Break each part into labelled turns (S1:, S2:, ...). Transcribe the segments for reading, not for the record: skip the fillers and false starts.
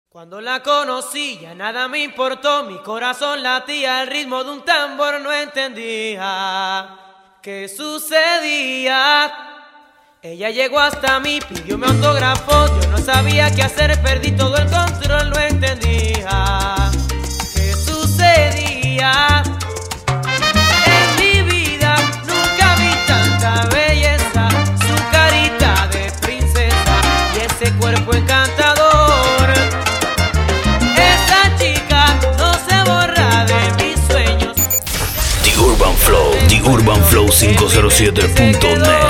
S1: Cuando la conocí ya nada me importó, mi corazón latía al ritmo de un tambor, no entendía qué sucedía. Ella llegó hasta mí, pidió mi autógrafo, yo no sabía qué hacer, perdí todo el control, no entendía qué sucedía. En mi vida nunca vi tanta belleza, su carita de princesa y ese cuerpo encantador.
S2: The Urban Flow 507.net.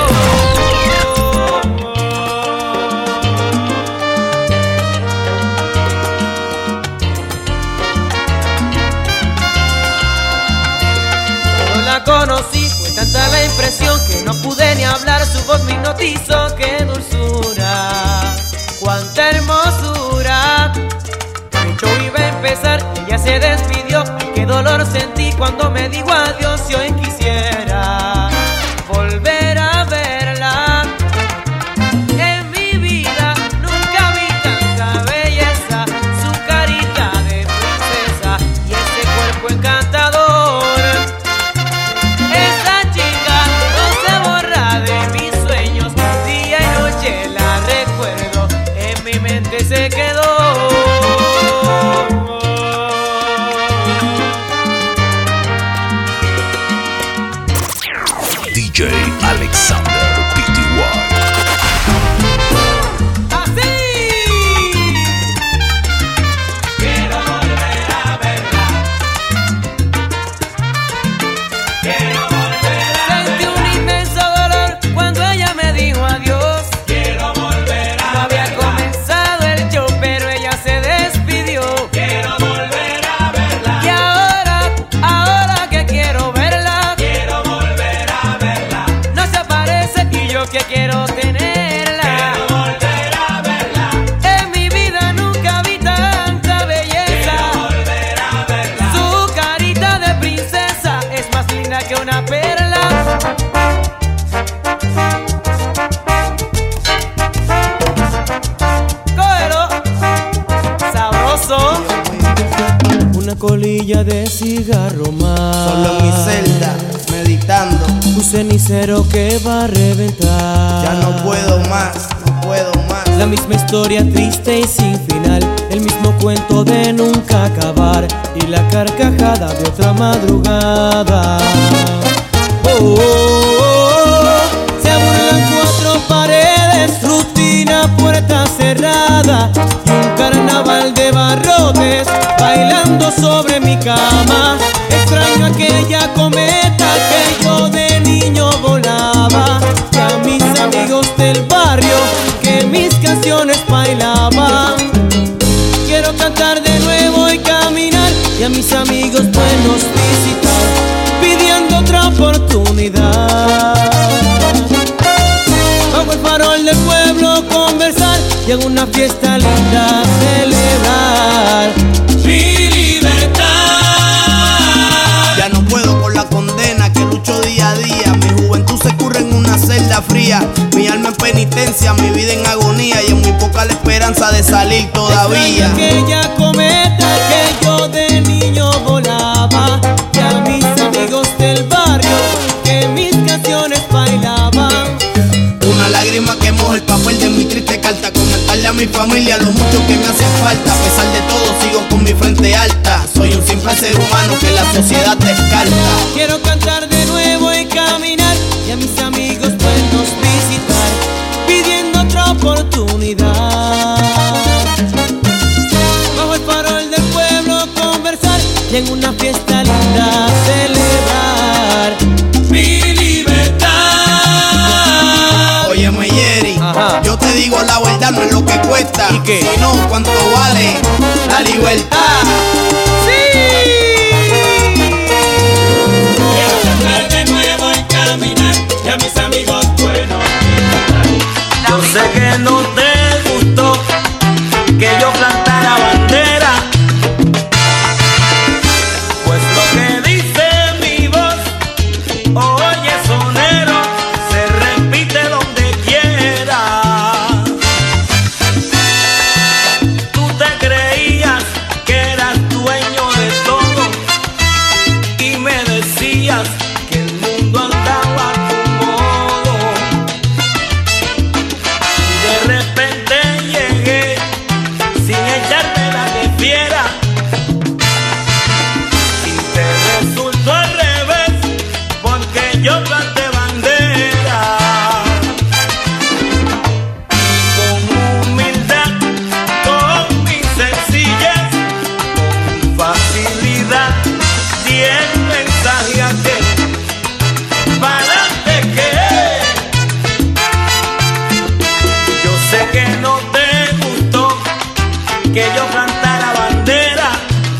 S1: La conocí, fue tanta la impresión que no pude ni hablar, su voz me hipnotizó, qué dulzura, cuánta hermosura. El show iba a empezar, ella se despidió, qué dolor sentí cuando me dijo adiós y hoy quisiera volver a verla. En mi vida nunca vi tanta belleza, su carita de princesa y ese cuerpo encantador. Se quedó.
S2: DJ Alexander Pty.
S1: Así. Quiero volver a verla. Quiero volver a verla. Sentí un inmenso dolor cuando ella me dijo adiós. Quiero volver a verla. Que quiero tenerla, quiero volver a verla. En mi vida nunca vi tanta belleza, quiero volver a verla. Su carita de princesa es más linda que una perla. Cógelo, sabroso. Una colilla de cigarro más,
S3: solo en mi celda, meditando.
S1: Un cenicero que va a reventar.
S3: Ya no puedo más, no puedo más.
S1: La misma historia triste y sin final, el mismo cuento de nunca acabar y la carcajada de otra madrugada. Oh, oh, oh. Se burlan cuatro paredes, rutina, puerta cerrada y un carnaval de barrotes bailando sobre mi cama. Extraño aquella cometa que yo de niño volaba y a mis amigos del barrio que mis canciones bailaban. Quiero cantar de nuevo y caminar y a mis amigos buenos visitar, pidiendo otra oportunidad. Bajo el farol del pueblo conversar y en una fiesta linda celebrar mi libertad.
S3: Ya no puedo con la condena que lucho día a día. Mi juventud se curre en una celda fría, mi alma en penitencia, mi vida en agonía y en muy poca la esperanza de salir todavía.
S1: Aquella cometa que yo de niño volaba y a mis amigos del barrio que mis canciones bailaban.
S3: Una lágrima que moja el papel de mi triste carta, comentarle a mi familia lo mucho que me hace falta. A pesar de todo sigo con mi frente alta, soy un simple ser humano que la sociedad descarta.
S1: Quiero cantar de nuevo y caminar y a mis amigos buenos visitar, pidiendo otra oportunidad. Bajo el farol del pueblo conversar y en una fiesta linda celebrar mi libertad.
S3: Óyeme Jerry,
S1: ajá,
S3: yo te digo la verdad, no es lo que cuesta,
S1: ¿y qué?
S3: sino cuánto vale la libertad.
S1: ¡Sí!
S4: Quiero cantar de nuevo y caminar y a mis amigos buenos. Yo sé que no te gustó que yo plantara bandera, pues lo que dice mi voz, oye sonero, se repite donde quiera. Tú te creí que yo cantara bandera.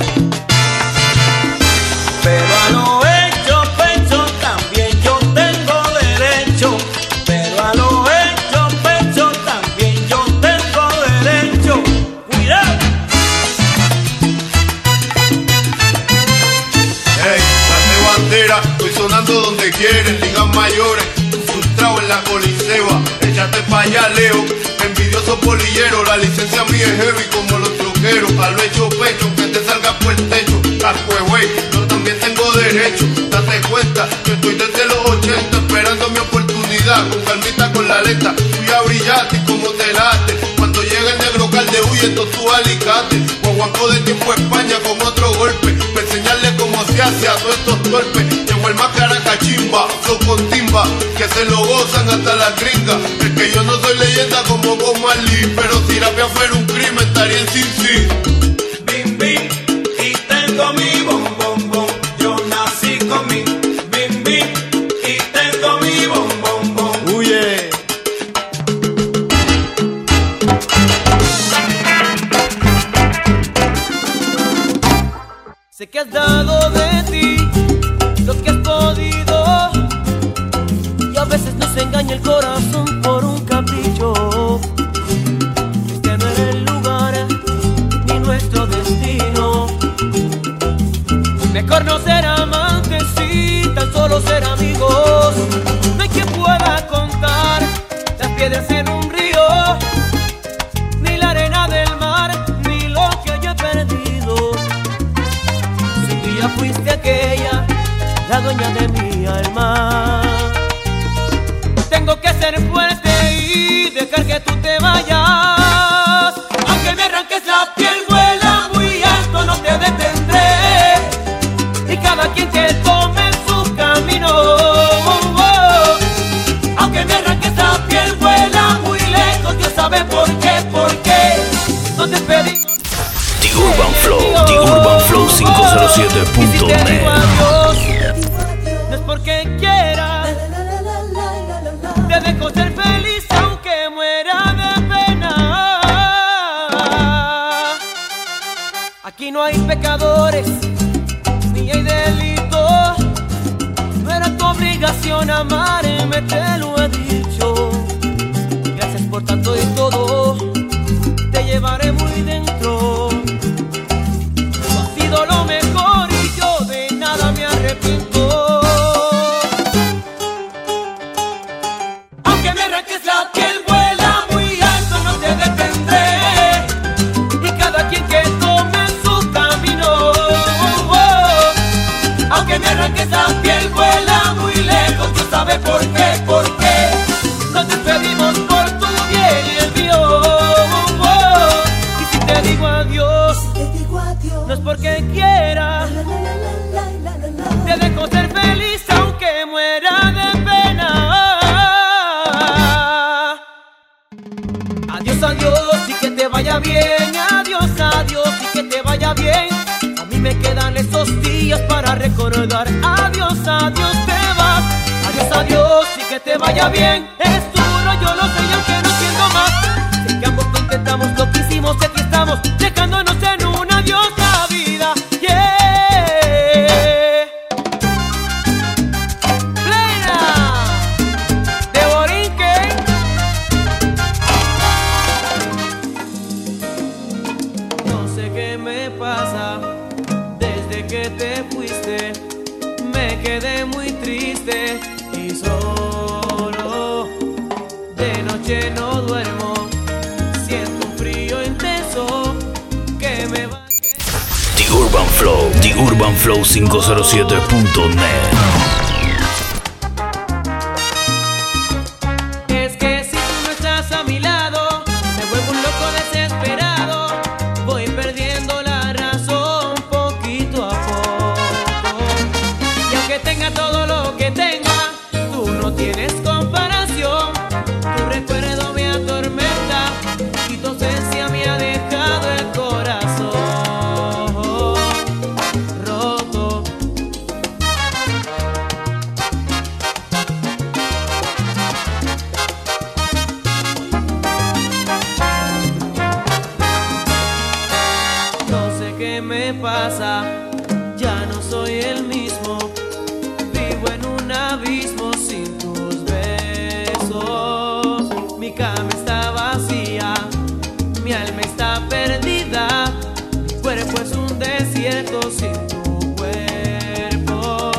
S4: Pero a lo hecho pecho también yo tengo derecho. Pero a lo hecho pecho también yo tengo derecho. Cuidado.
S5: Hey, dame bandera, estoy sonando donde quieren, ligas mayores, frustrado en la coliseba, échate pa' allá, Leo, envidioso polillero, la licencia mía es heavy como los troqueros, a lo hecho pecho, que te salga por el techo, casco güey, yo también tengo derecho, date cuenta que estoy desde los 80 esperando mi oportunidad, con calmita con la letra, fui a brillarte y como te late, cuando llega el negro calde huye en todos sus alicates, guaguaco de tiempo España con otro golpe, para enseñarle cómo se hace a todos estos torpes, llegó el más caracachimba, flow con timba, que se lo gozan hasta la gringa, es que yo no soy leyenda como Bob Marley, pero si rapea fuera un crimen estaría en Sin City.
S4: Bim bim, y tengo mi bom bom bom, yo nací con mi bim bim, y tengo mi bom bom bom.
S3: Huye.
S1: Sé que has dado de ti lo que has podido y a veces nos engaña el corazón por un capricho. Este no era el lugar ni nuestro destino. Mejor no ser amantes y tan solo ser amigos. No hay quien pueda contar las piedras en un río, ni la arena del mar, ni lo que haya perdido. Si tú ya fuiste aquella, la dueña de mi alma, tengo que ser fuerte y dejar que tú te vayas. Aunque me arranques la piel, vuela muy alto, no te detendré. Y cada quien que tome su camino. Aunque me arranques la piel, vuela muy lejos, Dios sabe por qué nos despedimos.
S2: The Urban Flow, The Urban Flow 507.net.
S1: No es porque quiera, te dejo ser feliz aunque muera de pena. Aquí no hay pecadores, ni hay delito. No era tu obligación amarme, te lo he dicho. Gracias por tanto y todo, te llevaré muy dentro. Tú has sido lo mejor y yo de nada me arrepiento. Aunque me arranques la piel, vuela muy alto, no te detendré. Y cada quien que tome su camino. Aunque me arranques la piel, vuela muy lejos, Dios sabe por qué nos despedimos por tu bien y el mío. Y si te digo adiós, no es porque quiera, te dejo ser feliz aunque muera de pena. Adiós, adiós y que te vaya bien. Adiós, adiós y que te vaya bien. A mí me quedan esos días para recordar. Adiós, adiós, te vas. Adiós, adiós y que te vaya bien. Es duro, yo lo sé y aunque no siento más, sé que ambos lo intentamos, lo que hicimos, aquí estamos, dejándonos en un adiós la vida. Yeah. Plena de Borinquen. No sé qué me pasa desde que te fuiste. Me quedé muy triste y solo. De noche no duermo, siento un frío intenso que me va.
S2: The Urban Flow, The Urban Flow 507.net.
S1: Es que si tú no estás a mi lado, me vuelvo un loco desesperado. Voy perdiendo la razón poquito a poco. Y aunque tenga todo lo que tenga, tú no tienes comparación. Tu recuerdo me atormenta y tu ausencia me ha dejado el corazón roto. qué me pasa, ya no soy el mismo. Vivo en un abismo sin tus besos. Mi cama está vacía, mi alma está perdida. Mi cuerpo es un desierto sin tu cuerpo.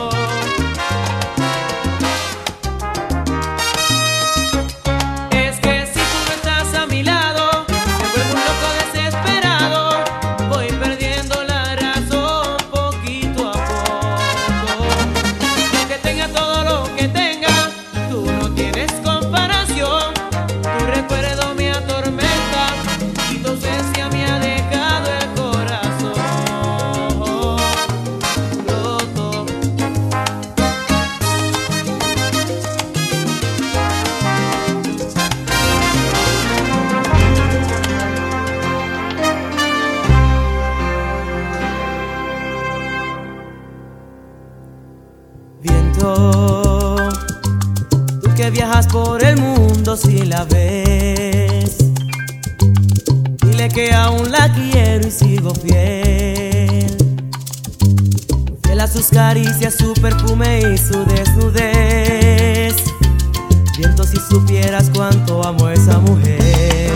S1: Es que si tú no estás a mi lado, me vuelvo un loco desesperado. Voy perdiendo la razón poquito a poco. Aunque tenga todo lo que tenga, tú no tienes comparación. Tu recuerdo me atormenta y tu ausencia me ha dejado el corazón roto. Viento, tú que viajas por el mundo, si la ves, dile que aún la quiero y sigo fiel. Fiel a sus caricias, su perfume y su desnudez. Viento, si supieras cuánto amo a esa mujer.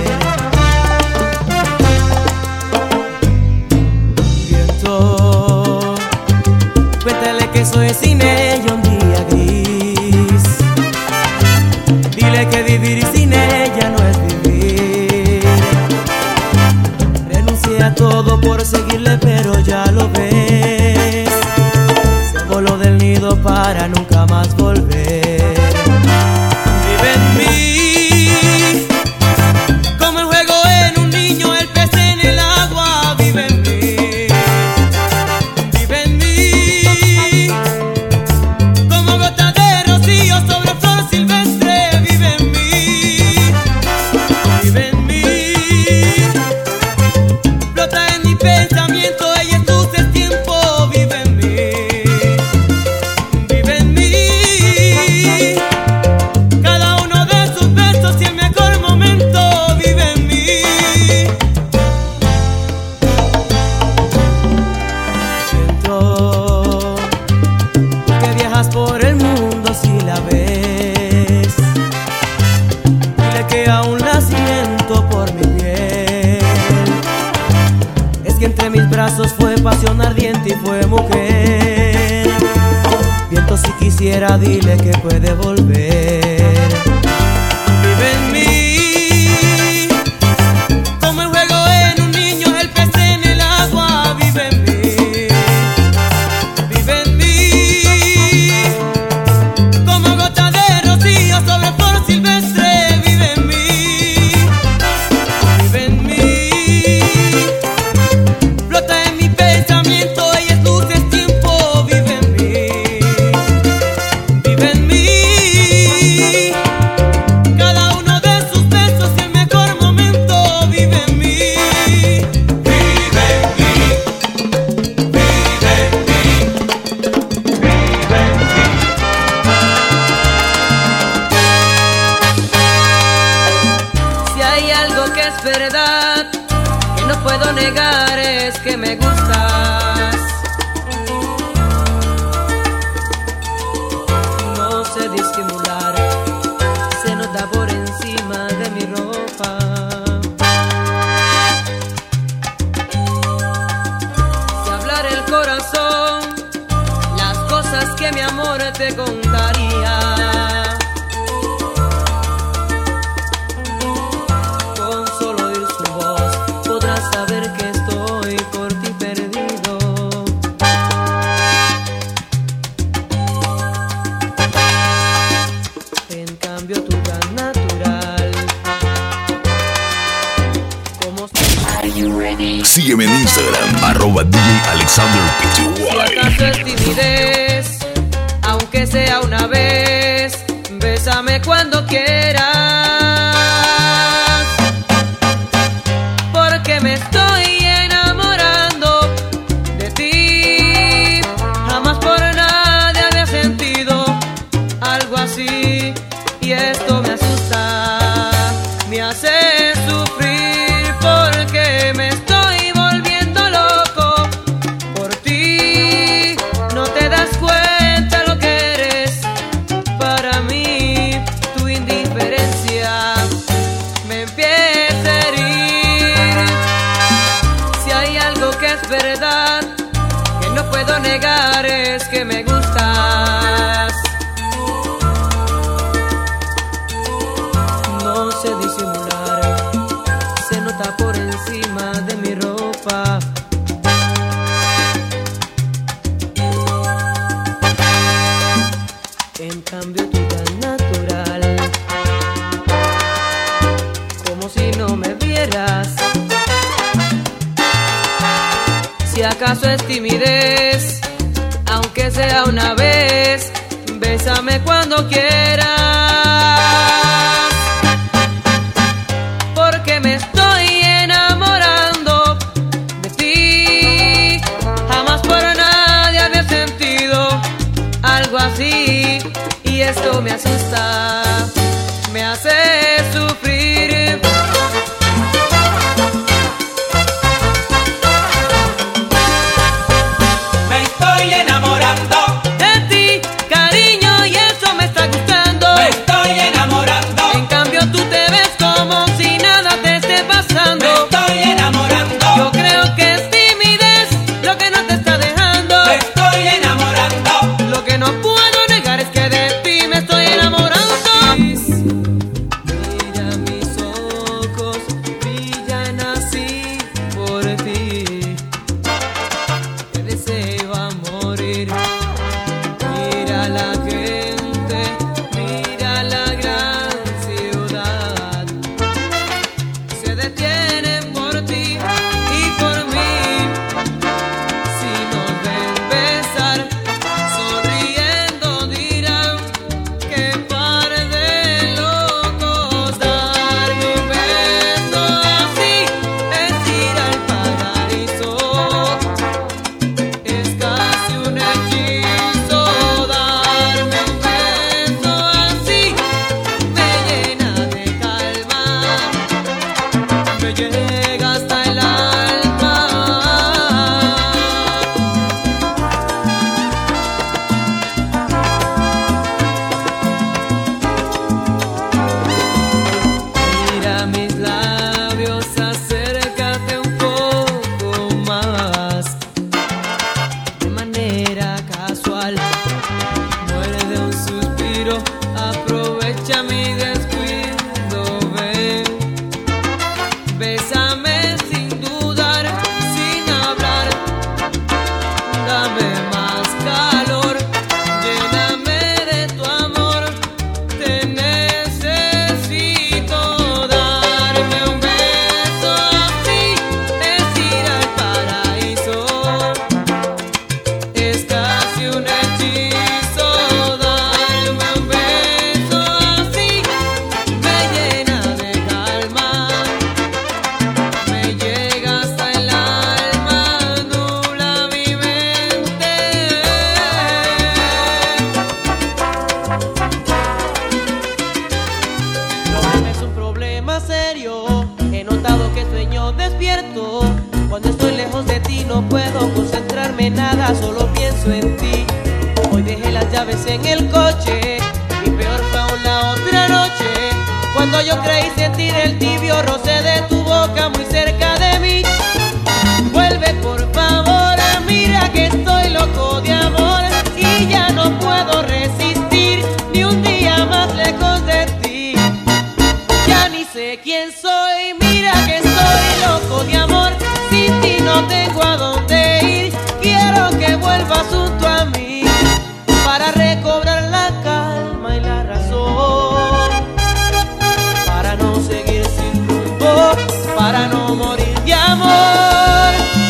S1: Viento, cuéntale que soy sin ella un día gris. Dile que vivir sin ella no es vivir. Renuncié a todo por seguirle, pero ya lo ves. Se voló del nido para nunca más volver. Vive en mí, como el juego en un niño, el pez en el agua. Vive en mí, vive en mí, como gota de rocío sobre flor silvestre. Vive en mí, vive en mí, flota en mi pensamiento, ella es luz del tiempo. Vive en mí, vive en mí, cada uno de sus besos y el mejor momento. Vive en mí. Viento, que viajas por el mundo, si la ves, dile que aún la siento por mi piel. Es que entre mis brazos fue pasión ardiente y fue mujer. Viento, si quisiera, dile que puede volver. Vive en mí, como el juego en un niño, el pez en el agua. Vive en mí, vive en mí, como gota de rocío sobre flor silvestre. Vive en mí, vive en mí, flota en mi pensamiento, ella es luz del tiempo. Vive en mí, vive en mí, cada uno de sus besos y el mejor momento. Vive en mí, vive en mí, vive en mí, vive en mí. Si hay algo que es verdad, que no puedo negar, es que me gustas. No sé disimular, se nota por encima de mi ropa. Si hablar el corazón, las cosas que mi amor te contaría. Con solo oír su voz podrás saber que estoy por ti perdido. En cambio tú tan natural, como
S2: Sígueme en Instagram, @DJ Alexander
S1: si acaso es timidez, aunque sea una vez, bésame cuando quieras, porque me estoy enamorando de ti. Jamás por nadie había sentido algo así, y esto me asusta, me hace sufrir, porque me estoy volviendo loco Algo que es verdad, que no puedo negar, es que me gustas. No sé disimular, se nota por encima de mi ropa. En cambio tú tan natural, como si no me vieras. Si acaso es timidez, aunque sea una vez, bésame cuando quieras. Porque me estoy enamorando de ti. Jamás por nadie había sentido algo así. Y esto me asusta, me hace sufrir.
S4: Me estoy enamorando
S1: De ti, cariño, y eso me está gustando.
S4: me estoy enamorando
S1: En cambio tú te ves como si nada te esté
S4: me
S1: pasando.
S4: estoy enamorando
S1: Yo creo que es timidez lo que no te está dejando.
S4: me estoy enamorando
S1: Lo que no puedo negar es que de ti me estoy enamorando. Mira mis ojos, brillan así por ti. Te deseo a morir. Mira la gente, mira la gran ciudad. Se detienen por ti y por mí. Si nos ven besar, sonriendo dirán que par de locos. Darme un beso así es ir al paraíso. Es casi un hechizo. Darme un beso así me llena de calma, me llega hasta el alma. Mira mis labios, acércate un poco más. De manera casual, muerde un suspiro, aprovecha mi descuido, ven. Bésame sin dudar, sin hablar. Dame más calor, lléname de tu amor. Te necesito. Darme un beso así es ir al paraíso. Es casi un hechizo. Darme un beso así me llena de calma, me llega hasta el alma, nubla mi mente. Lograrme es un problema serio. He notado que sueño despierto. Cuando estoy lejos de ti no puedo concentrarme en nada, solo pienso en ti. Hoy dejé las llaves en el coche y peor fue aún la otra noche, cuando yo creí sentir el tibio roce de tu boca muy cerca de mí. Vuelve por favor, mira que estoy loco de amor y ya no puedo resistir ni un día más lejos de ti. Ya ni sé quién soy, mira que estoy loco de amor. Sin ti no tengo a dónde ir, quiero que vuelvas junto a mí para recobrar la calma y la razón, para no seguir sin rumbo, para no morir de amor.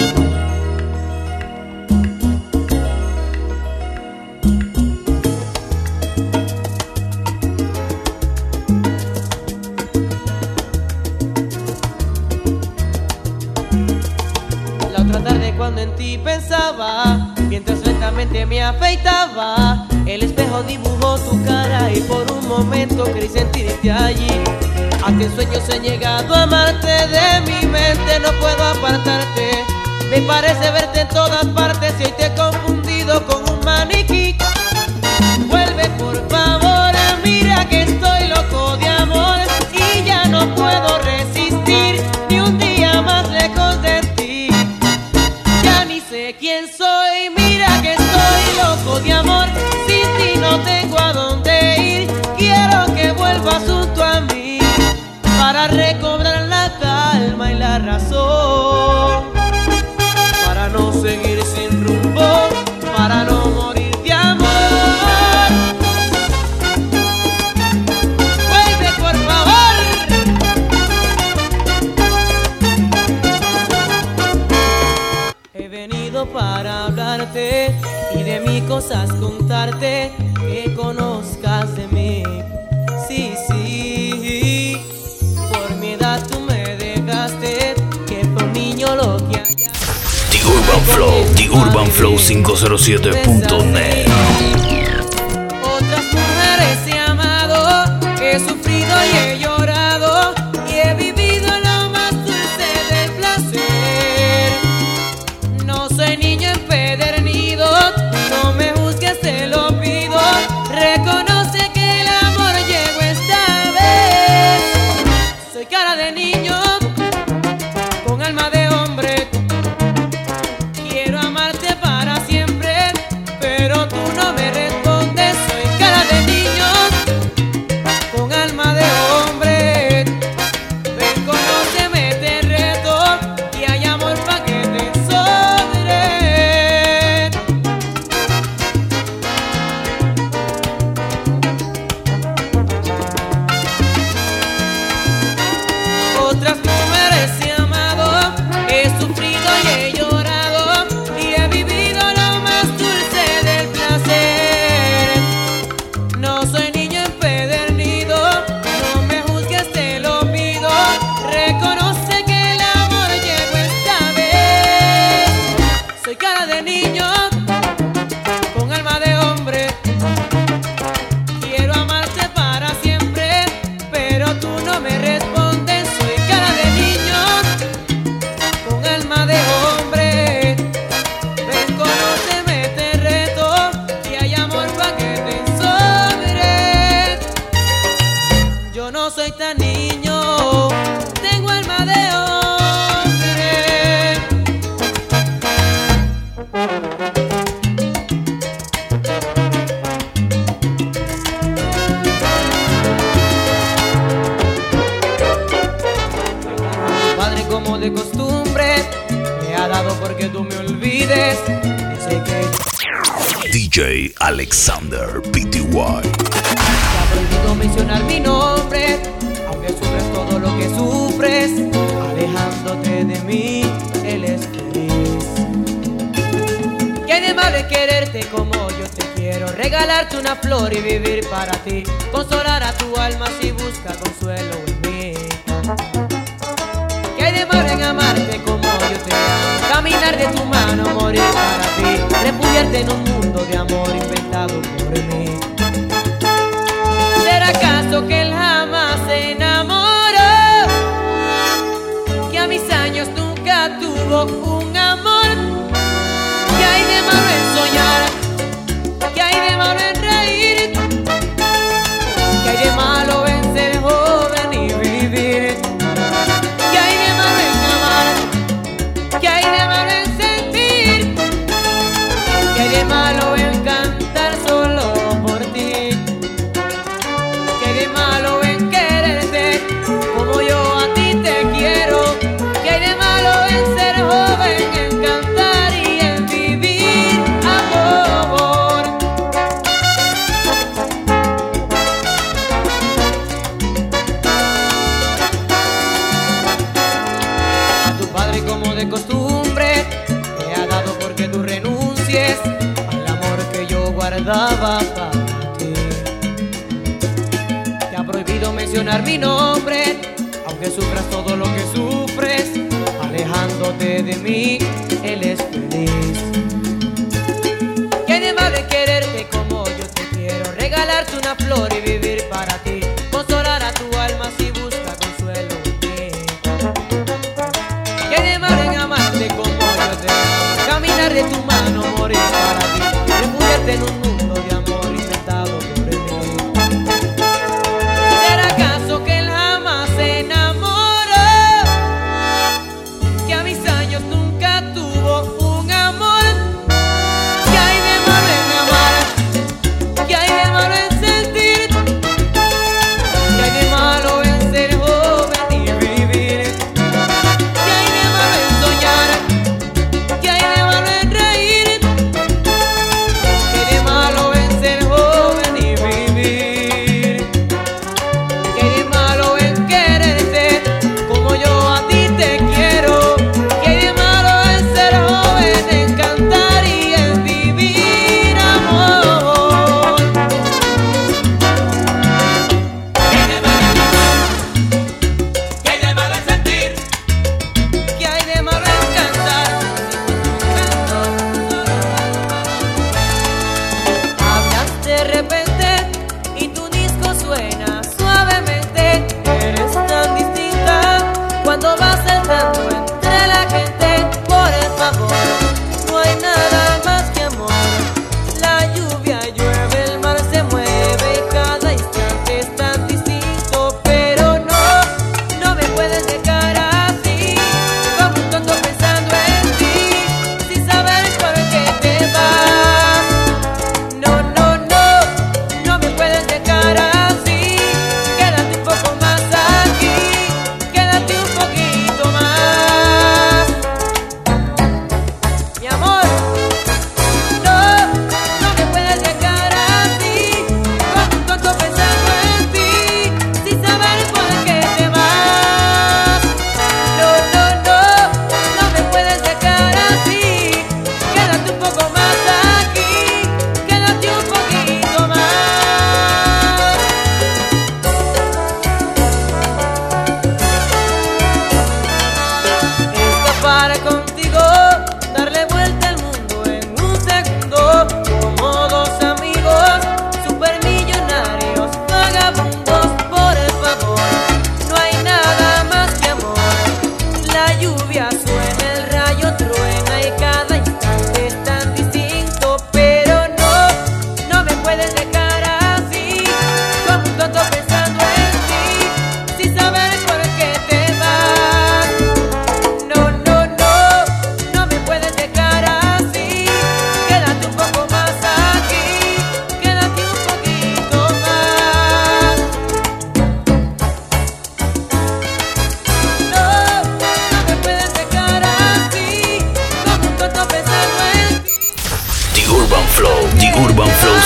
S1: La otra tarde cuando en ti pensaba, mientras lentamente me afeitaba, el espejo dibujó tu cara y por un momento creí sentirte allí. Hasta en sueños he llegado a amarte, de mi mente no puedo apartarte. Me parece verte en todas partes y hoy te he confundido con un maniquí. Vuelve por favor, mira que estoy loco de amor y ya no puedo resistir ni un día más lejos de ti. sé quién soy, mira que estoy loco de amor. Sin ti no tengo a dónde ir. Quiero que vuelvas junto a mí para recobrar la calma y la razón, para no seguir sin rumbo, para no morir de amor. Vuelve por favor. He venido para hablarte y de mis cosas contarte, que conozcas de mí. Sí, sí, por mi edad tú me dejaste, que fue un niño lo que haya.
S2: The Urban Flow 507.net.
S1: Otras mujeres he amado, he sufrido y he llorado, y he vivido lo más dulce del placer. No soy niño empedernido, no me juzgues, te lo pido. Reconoce que el amor llegó esta vez. Soy cara de niño, con alma de hombre. Quiero amarte para siempre, pero tú no me respondes. Soy cara de niño, con alma de hombre. Ven, conóceme, te reto, y hay amor pa' que te sobre. Otras mujeres he amado, he sufrido y he llorado, y he vivido lo más dulce del placer. No soy niño empedernido, no me juzgues, te lo pido. Reconoce que el amor llegó esta vez. Soy cara de niño, con alma de hombre. Quiero amarte para siempre, pero tú no me respondes. Soy cara de niño, con alma de hombre. Ven, conóceme, te reto, y hay amor pa' que te sobre. Yo no soy tan niño, tengo alma de hombre. Padre, como de costumbre, me ha dado porque tú me olvides. Dice que
S2: DJ Alexander Pty.
S1: te ha prohibido mencionar mi nombre, aunque sufres todo lo que sufres. Alejándote de mí, él es feliz. ¿Qué hay de malo en quererte como yo te quiero? Regalarte una flor y vivir para ti. Consolar a tu alma si busca consuelo en mí. ¿Qué hay de malo en amarte como yo te amo? Caminar de tu mano, morir para ti. Refugiarte en un mundo de amor inventado por mí. ¿Será acaso que él jamás se enamoró? Que a mis años nunca tuvo un amor. ¿Qué hay de malo en soñar? ¿Qué hay de malo en reír? ¿Qué hay de malo en ser joven y vivir? ¿Qué hay de malo en amar? ¿Qué hay de malo en sentir? ¿Qué hay de malo en cantar solo por ti? ¿Qué hay de malo en quererte como yo a ti te quiero? ¿Qué hay de malo en ser joven, en cantar y en vivir amor? A tu padre, como de costumbre, te ha dado porque tú renuncies al amor que yo guardaba para ti. Te ha prohibido mencionar mi nombre, aunque sufras todo lo que sufres. Alejándote de mí, él es feliz. ¿Qué hay de malo en quererte como yo te quiero? Regalarte una flor y vivir para ti. Consolar a tu alma si busca consuelo en mí. ¿Qué hay de malo en amarte como yo te amo? Caminar de tu mano, morir para ti. Refugiarte en un mundo de amor inventado por mí. ¿Será acaso que él jamás se enamoró? Que a mis años nunca tuvo un amor.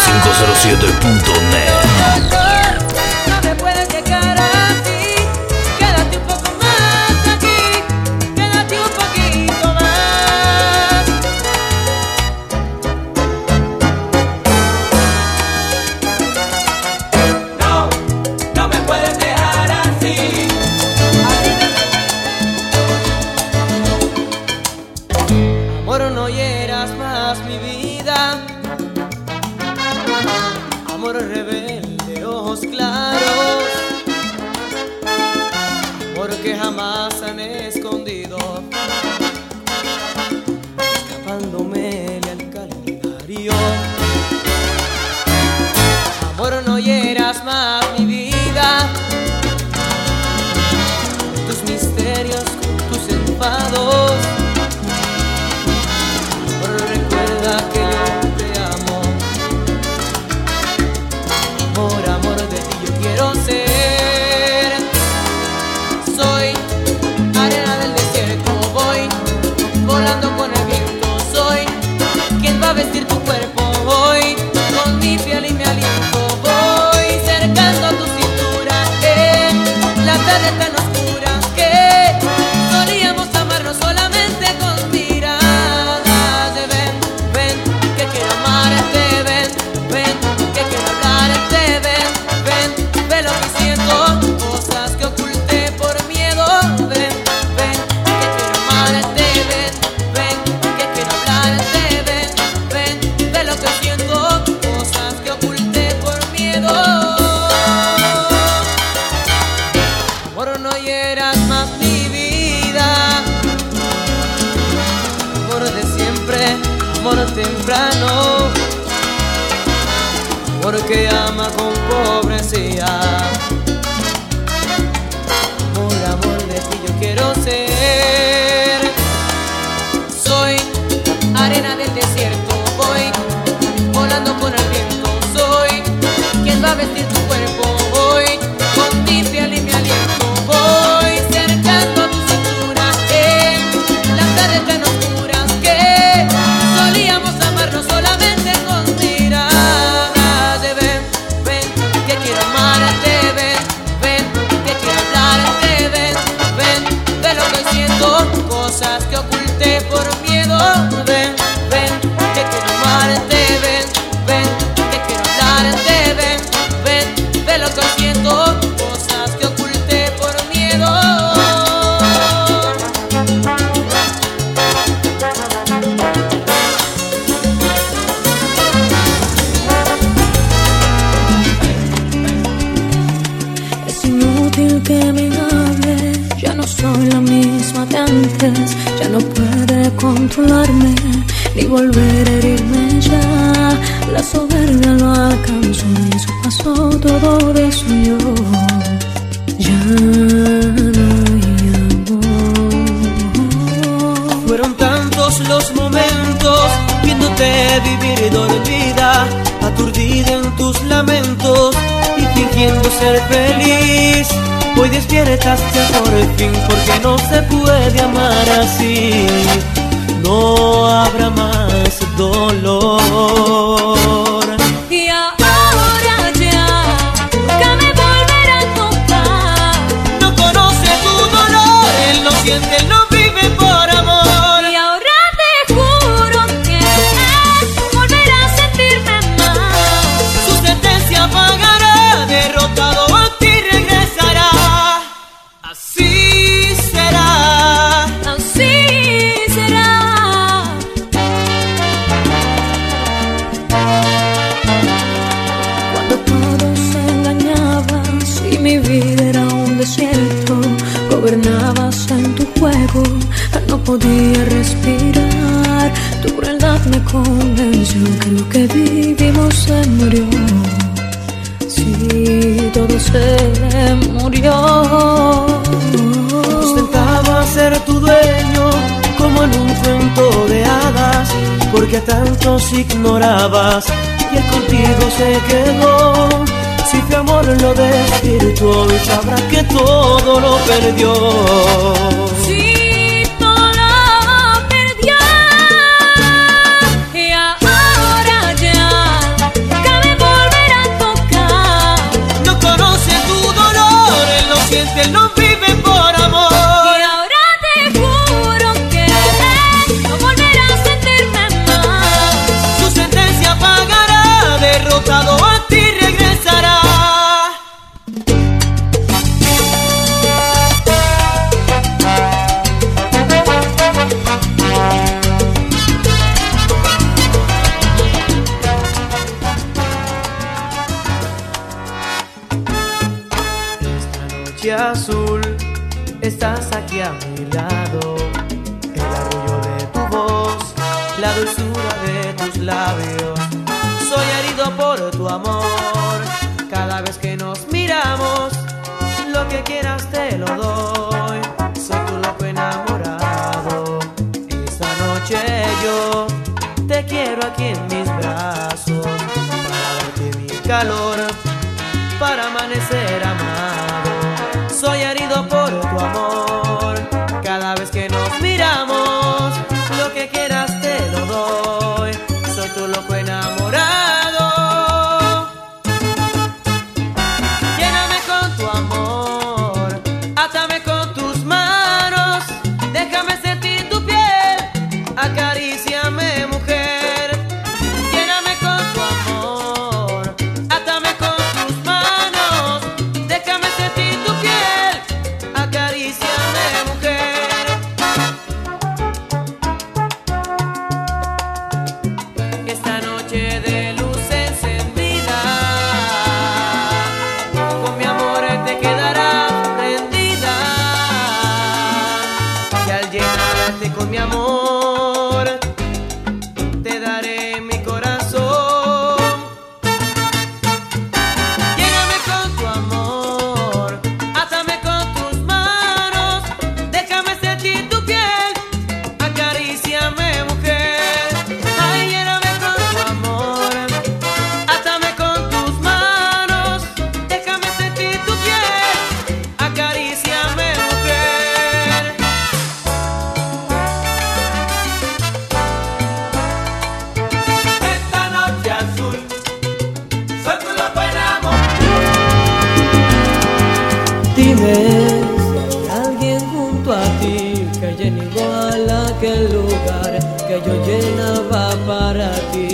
S2: 507.net.
S1: No me puedes dejar así. Quédate un poco más aquí. Quédate un poquito más.
S4: No, no me puedes dejar así.
S1: Amor, no hieras más mi vida. Amor rebelde, ojos claros. Amor que jamás han escondido, escapándome al calendario. Amor, no hieras más mi vida. Tus misterios, tus enfados. Amor, recuerda que yo te amo. Amor, amor, de ti yo quiero ser. Soy arena del desierto, voy volando con el viento. Soy quien va a vestir tu cuerpo hoy, con mi piel y mi aliento. Voy cercando tu cintura en la tarde tan oscura que solíamos amarnos solamente con miradas de ven, ven, que quiero amarte, ven, ven, que quiero hablarte, ven, ven, ve lo que siento, cosas que oculté por miedo, ven, ven, que quiero amarte, ven, ven, que quiero hablarte, ven, ven, ve lo que siento, cosas que oculté por miedo. Amor, no hieras más mi vida. Amor de siempre, amor temprano. Amor que ama con pobrecía. Amor, amor, de ti yo quiero ser. Soy arena del desierto, voy volando con el viento. Soy quien va a vestir tu cuerpo hoy, con mi piel y mi aliento. Voy cercando tu cintura en las tardes tan oscuras que solíamos amarnos solamente con miradas de ven, ven, que quiero amarte, ven, ven, que quiero hablarte, ven, ven, ve lo que siento, cosas que oculté por miedo, ven, ven, que quiero amarte, ven, ven, que quiero hablarte, ven, ven, ve lo que siento, cosas que oculté por miedo.
S6: Es inútil que me hable, ya no soy la misma de antes, ya no puede controlarme ni volver a herirme ya. La soberbia lo alcanzó y eso pasó, todo destruyó. Ya no hay amor.
S1: Fueron tantos los momentos viéndote vivir dormida, aturdida en tus lamentos y fingiendo ser feliz. Hoy despiertaste por fin, porque no se puede amar así. No habrá más dolor.
S6: Y ahora ya nunca me volverá a tocar.
S1: No conoce tu dolor, él no siente, él no vive por amor.
S6: Y ahora te juro que volverá a sentirme más.
S1: Su sentencia pagará, derrotado a ti regresará. Así será.
S6: Así será. Cuando todos se engañaban, si mi vida era un desierto, gobernabas en tu juego, no podía respirar. Tu crueldad me convenció que lo que vivimos se murió. Sí, todo se murió.
S1: Ostentaba ser tu dueño como en un cuento de hadas, porque a tantos ignorabas y él contigo se quedó. Si tu amor lo desvirtuó y sabrá que todo lo perdió.
S6: Sí, todo lo perdió. Y ahora ya nunca me
S1: azul, estás aquí a mi lado. El arrullo de tu voz, la dulzura de tus labios. Soy herido por tu amor. Cada vez que nos miramos, lo que quieras te lo doy. Soy tu loco enamorado. Esta noche yo te quiero aquí en mis brazos, para darte mi calor, para amanecer amado. Soy herido por tu amor. Cada vez que nos miramos, lo que quieras te lo doy. Soy tu loco enamorado. Lléname con tu amor, átame con tus manos, déjame sentir tu piel, acaríciame, mujer. Lléname con tu amor, átame con tus manos, déjame sentir tu piel, acaríciame, mujer. Esta noche de luz encendida, con mi amor te quedarás prendida, y al llenarte con mi amor te daré mi corazón. Lléname con tu amor, átame con tus manos, déjame sentir tu piel, acaríciame, mujer. Ay, lléname con tu amor, átame con tus manos, déjame sentir tu piel, acaríciame, mujer.
S4: Esta noche azul, soy tu loco enamorado.
S1: Dime si hay alguien junto a ti que llene igual aquel lugar que yo llenaba para ti.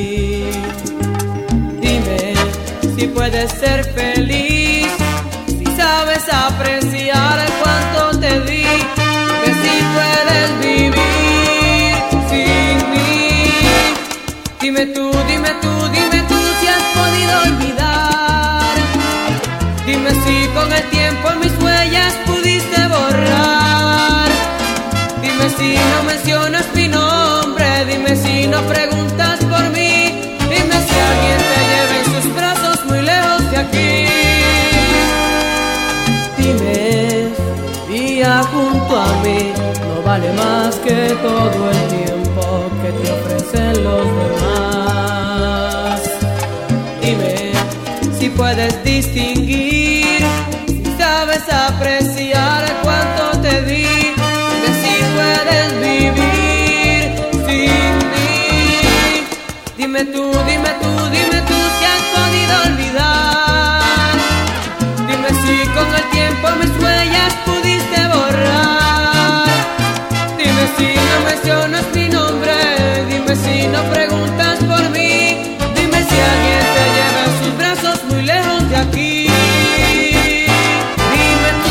S1: Dime si puedes ser feliz, si sabes apreciar cuánto te di. Dime si puedes vivir sin mí. Dime tú si has podido olvidar. Dime si con el tiempo mis huellas pudiste borrar. Dime si no mencionas mi nombre. Dime si no preguntas por mí. Dime si alguien te lleva en sus brazos muy lejos de aquí. Dime, día junto a mí no vale más que todo el tiempo que te ofrecen los demás. Dime si puedes distinguir, si sabes apreciar cuánto te di. Dime si puedes vivir sin mí. Dime tú si has podido olvidar. Dime si con el tiempo mis huellas pudiste borrar. Dime si no mencionas mi nombre. Dime si no preguntas por mí. Dime si alguien te lleva en sus brazos muy lejos de aquí. Dime tú.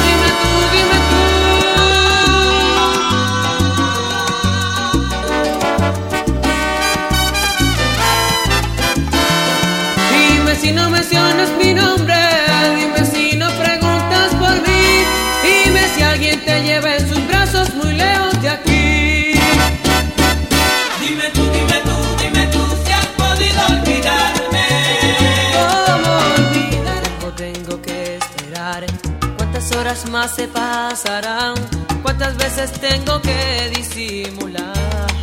S1: Dime si no mencionas mi nombre. Dime si no preguntas por mí. Dime si alguien te lleva en sus brazos muy lejos de aquí.
S4: Dime tú si has podido olvidarme.
S1: ¿Cómo olvidar? ¿Cómo tengo que esperar? ¿Cuántas horas más se pasarán? ¿Cuántas veces tengo que disimular?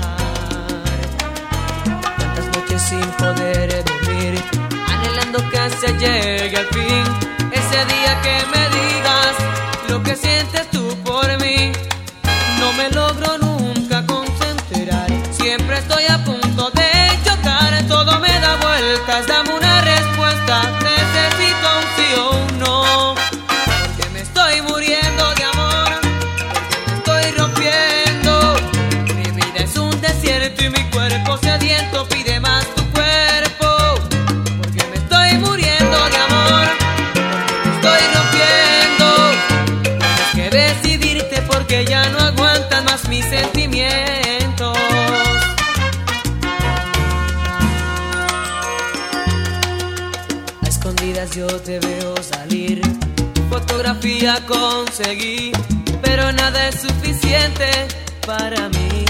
S1: ¿Cuántas noches sin poder dormir, anhelando que se llegue al fin? Ese día que me digas lo que sientes tú por mí. No me logro nunca concentrar, siempre estoy a punto de chocar. Todo me da vueltas, dame una respuesta. Necesito un sí o un no, porque me estoy muriendo de amor, porque me estoy rompiendo. Mi vida es un desierto y mi cuerpo sediento pide más tu cuerpo, porque me estoy muriendo de amor, porque me estoy rompiendo. Tienes que decidirte porque ya no aguantan más mis sentimientos. A escondidas yo te veo salir, tu fotografía día conseguí, pero nada es suficiente para mí.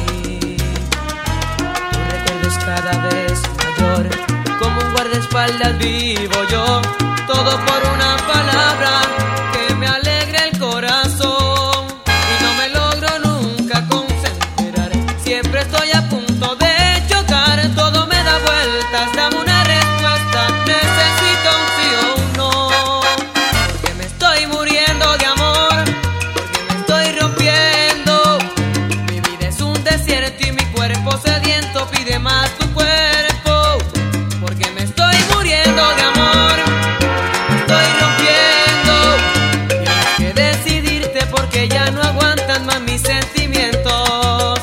S1: Tu recuerdo es cada vez mayor, como un guardaespaldas vivo yo, todo por una palabra que me alegre el corazón. Y no me logro nunca concentrar, siempre estoy a punto de chocar, todo me da vueltas, dame una respuesta, necesito un sí o un no. Porque me estoy muriendo de amor, porque me estoy rompiendo. Mi vida es un desierto y mi cuerpo sediento pide más tu cuerpo. Porque me estoy muriendo de amor, porque me estoy rompiendo. Tienes que decidirte porque ya no aguantan más mis sentimientos.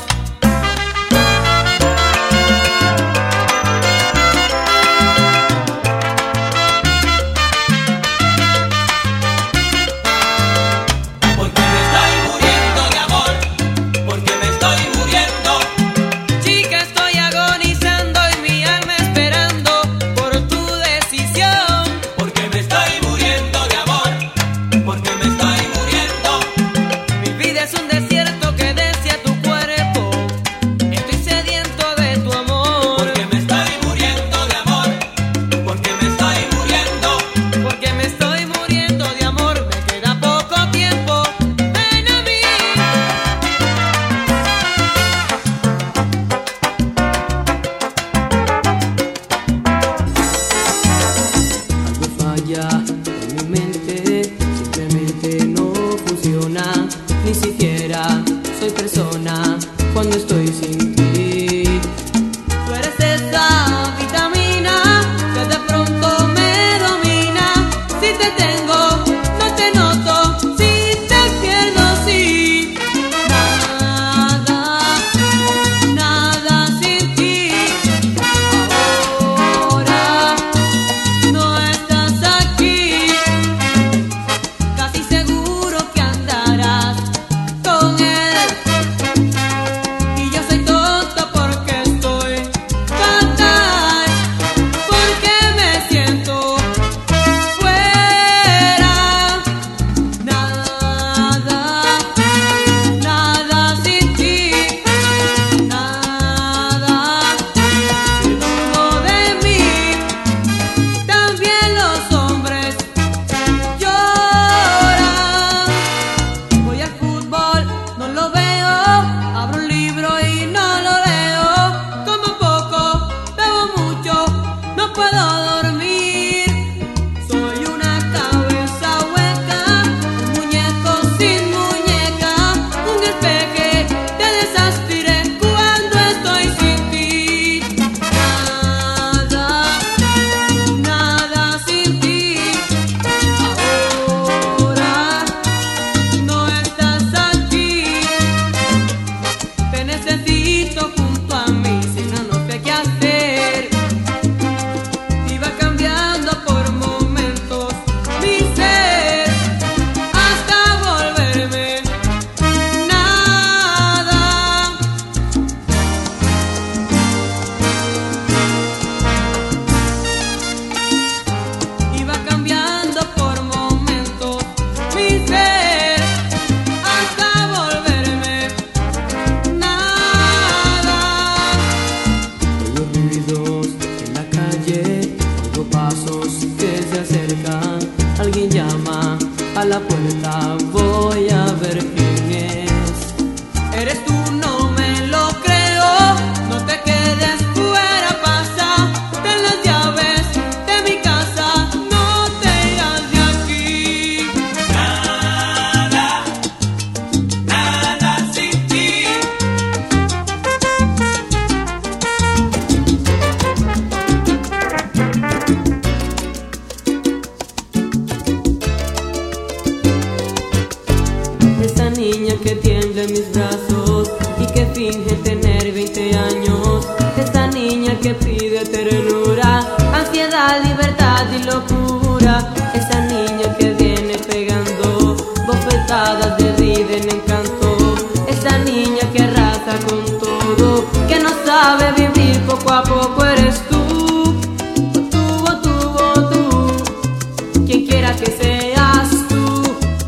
S4: Porque me estoy muriendo de amor, porque me estoy muriendo.
S1: Chica, estoy agonizando y mi alma esperando por tu decisión.
S4: Porque me estoy muriendo de amor, porque me estoy muriendo.
S1: Mi vida es un desierto que desea tu cuerpo, estoy sediento de tu amor.
S4: Porque me estoy muriendo de amor, porque me estoy muriendo.
S1: Porque me estoy muriendo de amor, me queda poco tiempo, ven a mí. Algo falla en mi mente, simplemente no funciona. Ni siquiera soy persona cuando estoy sin ti. Tú eres esa vitamina que de pronto me domina. Si te tengo, no te noto. Si te pierdo, sí. Nada, nada sin ti. Ahora no estás aquí. Casi seguro que andarás con él. Y yo soy tonta porque estoy fatal, porque me siento fuera. Nada, nada sin ti. Nada, si dudo de mí. También los hombres lloran. Voy al fútbol, no lo veo. Abro un libro y no lo leo. Como poco, bebo mucho, no puedo dormir. Soy una cabeza hueca, un muñeco sin muñeca, un espeje de desastre cuando estoy sin ti. Nada, nada sin ti. Ahora no estás aquí. Te necesito junto a mí, si no, no sé qué hacer. Iba cambiando por momentos mi ser hasta volverme nada. Iba cambiando por momentos mi ser hasta volverme nada. Oigo ruidos en la calle, oigo pasos que se acercan. Alguien llama a la puerta, voy a ver quién es. Eres tú, no me lo creo. No te quedes fuera, pasa. Ten las llaves de mi casa, no te irás de aquí.
S4: Nada, nada sin ti.
S1: Esa niña que tiembla en mis brazos y que finge tener 20 años. Esa niña que pide ternura, ansiedad, libertad y locura. Esa niña que viene pegando bofetadas de rida en encanto. Esa niña que arrasa con todo, que no sabe vivir, poco a poco eres tú. Quien quiera que seas tú.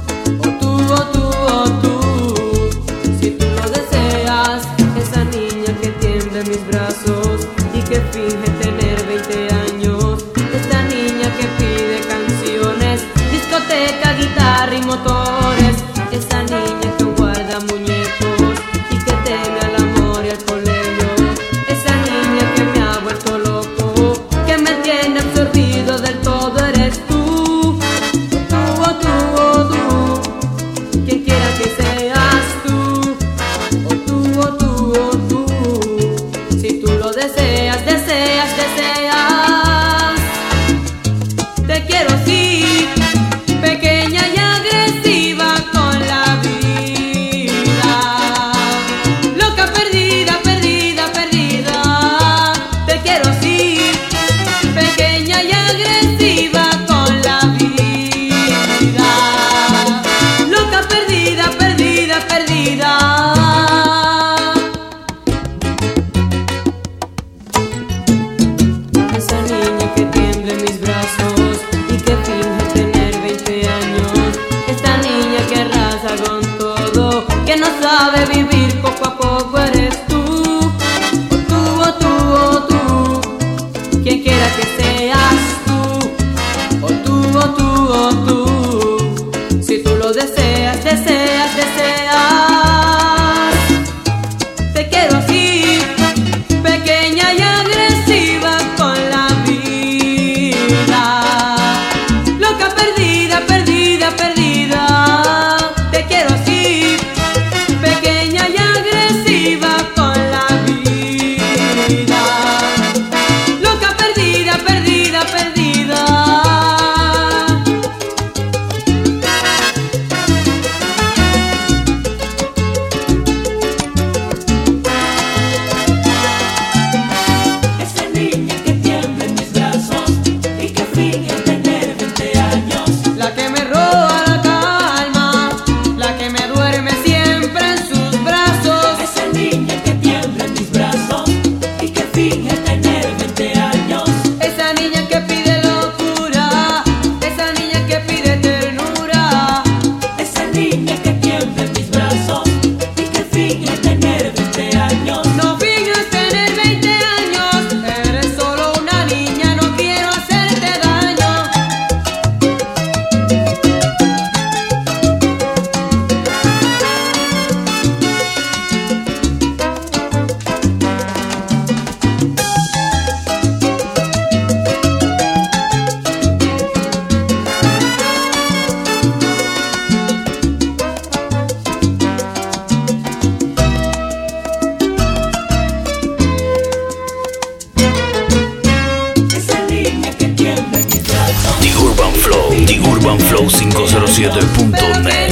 S2: 507.net.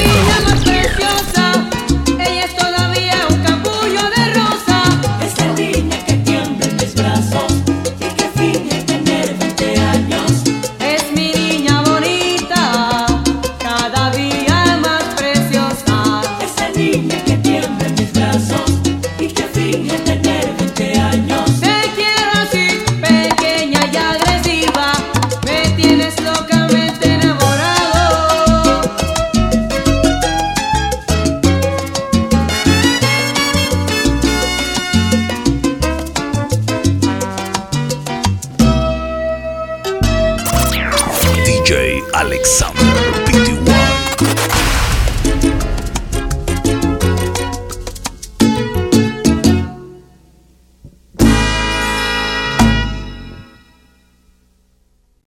S2: DJ Alexander.